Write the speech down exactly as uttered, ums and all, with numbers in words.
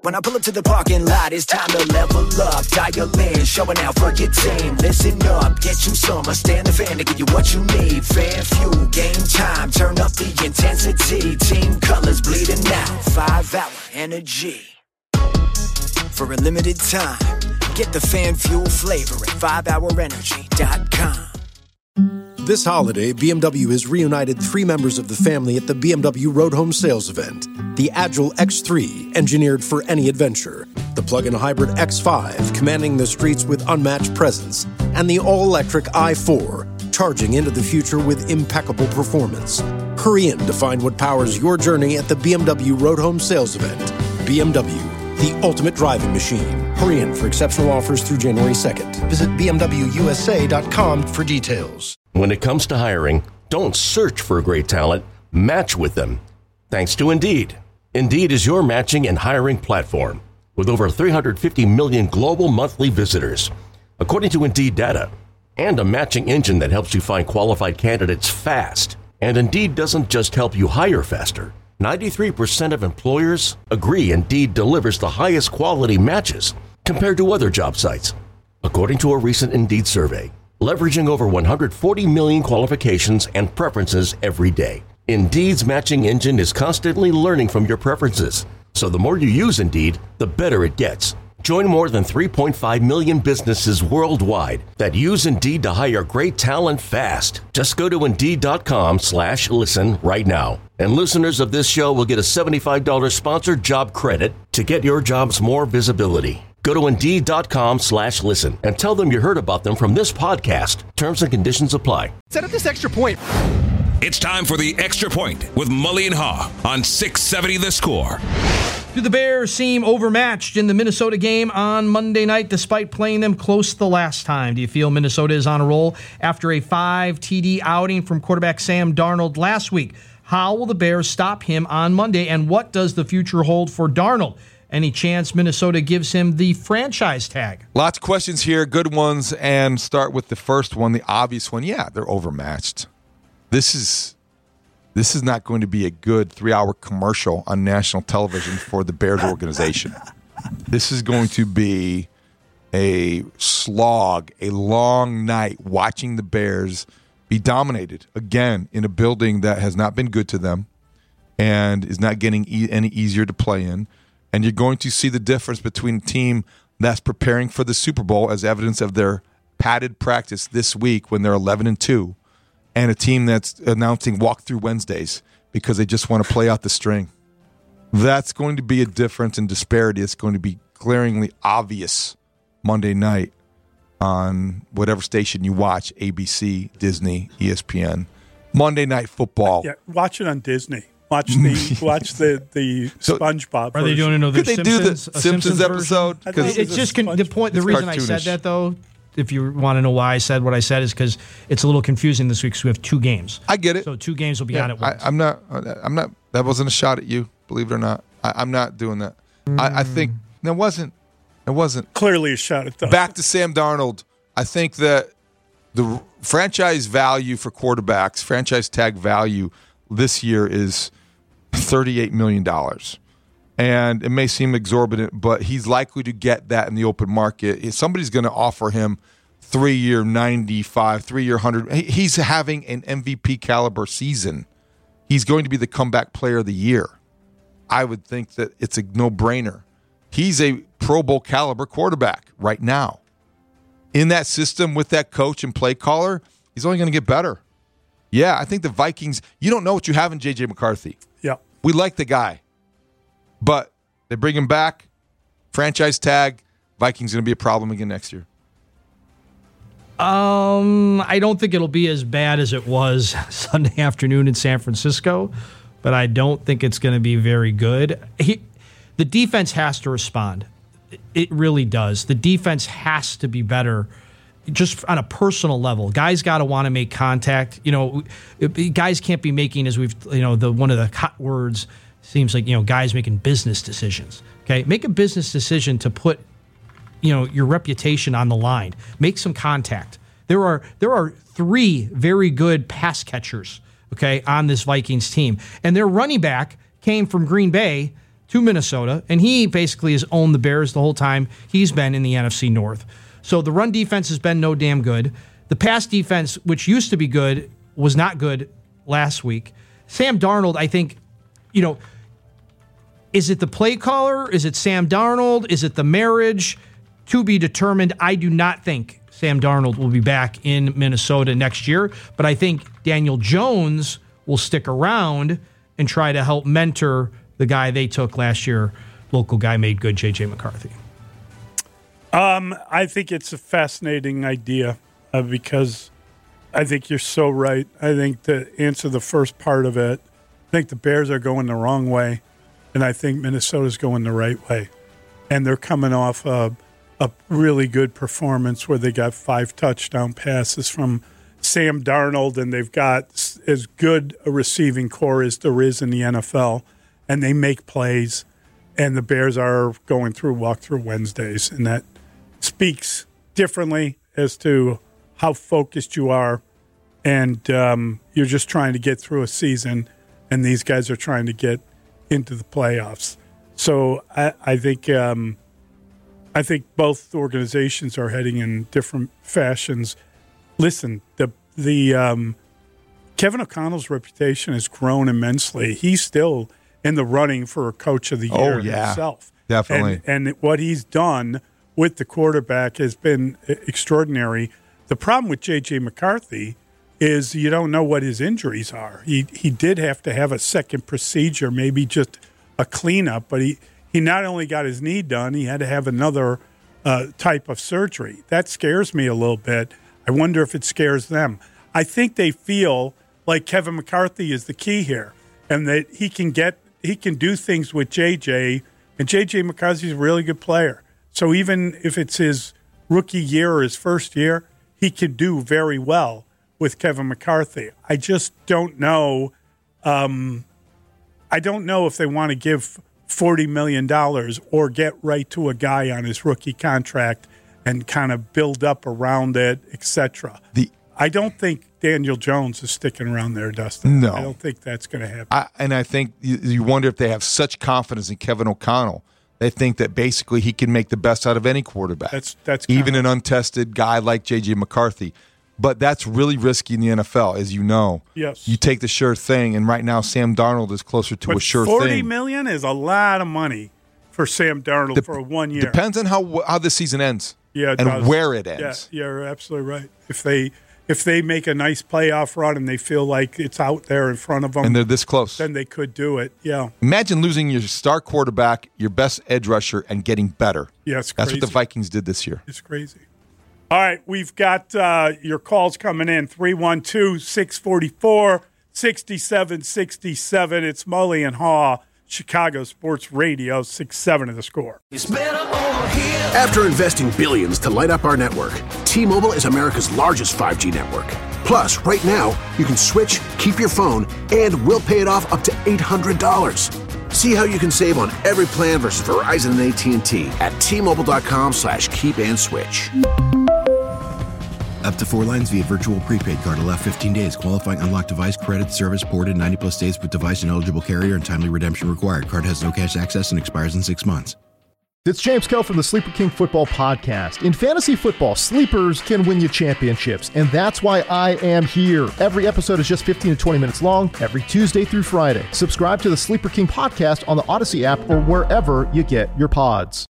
When I pull up to the parking lot, it's time to level up. Dial in, showing out for your team. Listen up, get you some. I stand the fan to give you what you need. Fan fuel, game time, turn up the intensity. Team colors bleeding out, five hour energy. For a limited time, get the fan fuel flavor at five hour energy dot com. This holiday, B M W has reunited three members of the family at the B M W Road Home Sales Event. The Agile X three, engineered for any adventure. The plug-in hybrid X five, commanding the streets with unmatched presence. And the all-electric i four, charging into the future with impeccable performance. Hurry in to find what powers your journey at the B M W Road Home Sales Event. B M W, the ultimate driving machine. Hurry in for exceptional offers through January second. Visit B M W U S A dot com for details. When it comes to hiring, don't search for great talent, match with them. Thanks to Indeed. Indeed is your matching and hiring platform with over three hundred fifty million global monthly visitors, according to Indeed data, and a matching engine that helps you find qualified candidates fast. And Indeed doesn't just help you hire faster. ninety-three percent of employers agree Indeed delivers the highest quality matches compared to other job sites, according to a recent Indeed survey, leveraging over one hundred forty million qualifications and preferences every day. Indeed's matching engine is constantly learning from your preferences, so the more you use Indeed, the better it gets. Join more than three point five million businesses worldwide that use Indeed to hire great talent fast. Just go to Indeed.com slash listen right now. And listeners of this show will get a seventy-five dollars sponsored job credit to get your jobs more visibility. Go to Indeed.com slash listen and tell them you heard about them from this podcast. Terms and conditions apply. Set up this extra point. It's time for the Extra Point with Mully and Haw on six seventy The Score. Do the Bears seem overmatched in the Minnesota game on Monday night despite playing them close the last time? Do you feel Minnesota is on a roll after a five T D outing from quarterback Sam Darnold last week? How will the Bears stop him on Monday, and what does the future hold for Darnold? Any chance Minnesota gives him the franchise tag? Lots of questions here, good ones, and start with the first one, the obvious one. Yeah, they're overmatched. This is this is not going to be a good three-hour commercial on national television for the Bears organization. This is going to be a slog, a long night watching the Bears be dominated again in a building that has not been good to them and is not getting e- any easier to play in. And you're going to see the difference between a team that's preparing for the Super Bowl as evidence of their padded practice this week when they're eleven and two, and a team that's announcing walkthrough Wednesdays because they just want to play out the string. That's going to be a difference in disparity. It's going to be glaringly obvious Monday night on whatever station you watch, A B C, Disney, E S P N. Monday Night Football. Yeah, watch it on Disney. Watch the watch the the So, SpongeBob. Are they doing another Could they Simpsons, do the a Simpsons, Simpsons episode? version? It- It's just con- the point. The It's reason I said cartoonish. that, though, if you want to know why I said what I said, is because it's a little confusing this week because we have two games. I get it. So two games will be Yeah, on at I, once. I'm not. I'm not. That wasn't a shot at you. Believe it or not, I, I'm not doing that. I, I think that wasn't. It wasn't. Clearly a shot at them. Back to Sam Darnold. I think that the franchise value for quarterbacks, franchise tag value this year is thirty-eight million dollars. And it may seem exorbitant, but he's likely to get that in the open market. If somebody's going to offer him three-year ninety-five, three-year one hundred, he's having an M V P caliber season. He's going to be the comeback player of the year. I would think that it's a no-brainer. He's a Pro Bowl caliber quarterback right now. In that system with that coach and play caller, he's only going to get better. Yeah, I think the Vikings, you don't know what you have in J J McCarthy. Yeah. We like the guy. But they bring him back, franchise tag, Vikings going to be a problem again next year. Um, I don't think it'll be as bad as it was Sunday afternoon in San Francisco, but I don't think it's going to be very good. He, the defense has to respond. It really does. The defense has to be better just on a personal level. Guys got to want to make contact. You know, guys can't be making, as we've, you know, the one of the hot words seems like, you know, guys making business decisions. Okay, make a business decision to put, you know, your reputation on the line. Make some contact. There are there are three very good pass catchers, okay, on this Vikings team, and their running back came from Green Bay to Minnesota, and he basically has owned the Bears the whole time he's been in the N F C North. So the run defense has been no damn good. The pass defense, which used to be good, was not good last week. Sam Darnold, I think, you know, is it the play caller? Is it Sam Darnold? Is it the marriage? To be determined. I do not think Sam Darnold will be back in Minnesota next year, but I think Daniel Jones will stick around and try to help mentor the guy they took last year, local guy made good, J J McCarthy. Um, I think it's a fascinating idea uh, because I think you're so right. I think to answer the first part of it, I think the Bears are going the wrong way, and I think Minnesota's going the right way. And they're coming off a, a really good performance where they got five touchdown passes from Sam Darnold, and they've got as good a receiving core as there is in the N F L, and they make plays, and the Bears are going through walkthrough Wednesdays, and that speaks differently as to how focused you are, and um, you're just trying to get through a season, and these guys are trying to get into the playoffs. So I, I think um, I think both organizations are heading in different fashions. Listen, the the um, Kevin O'Connell's reputation has grown immensely. He's still in the running for a coach of the year oh, yeah. himself. Definitely. And, and what he's done with the quarterback has been extraordinary. The problem with J J McCarthy is you don't know what his injuries are. He he did have to have a second procedure, maybe just a cleanup, but he, he not only got his knee done, he had to have another uh, type of surgery. That scares me a little bit. I wonder if it scares them. I think they feel like Kevin McCarthy is the key here, and that he can get he can do things with J J, and J J McCarthy's a really good player. So even if it's his rookie year or his first year, he could do very well with Kevin McCarthy. I just don't know. Um, I don't know if they want to give forty million dollars or get right to a guy on his rookie contract and kind of build up around it, et cetera. The I don't think Daniel Jones is sticking around there, Dustin. No. I don't think that's going to happen. I, and I think you, you wonder if they have such confidence in Kevin O'Connell. They think that basically he can make the best out of any quarterback. That's that's even an untested guy like J J McCarthy. But that's really risky in the N F L, as you know. Yes. You take the sure thing, and right now Sam Darnold is closer to but a sure forty thing. forty million dollars is a lot of money for Sam Darnold Dep- for one year. Depends on how how the season ends. Yeah, it and does. where it ends. Yeah, you're absolutely right. If they if they make a nice playoff run and they feel like it's out there in front of them, and they're this close, then they could do it. Yeah. Imagine losing your star quarterback, your best edge rusher, and getting better. Yeah, it's That's crazy. what the Vikings did this year. It's crazy. All right, we've got uh, your calls coming in, three one two, six four four, six seven six seven. It's Mully and Haw, Chicago Sports Radio, six seven of the Score. After investing billions to light up our network, T-Mobile is America's largest five G network. Plus, right now, you can switch, keep your phone, and we'll pay it off up to eight hundred dollars. See how you can save on every plan versus Verizon and A T and T at T-Mobile.com slash keep and switch. Up to four lines via virtual prepaid card. Allow fifteen days. Qualifying unlocked device credit service ported ninety plus days with device and eligible carrier and timely redemption required. Card has no cash access and expires in six months. It's James Kell from the Sleeper King Football Podcast. In fantasy football, sleepers can win you championships, and that's why I am here. Every episode is just fifteen to twenty minutes long, every Tuesday through Friday. Subscribe to the Sleeper King Podcast on the Odyssey app or wherever you get your pods.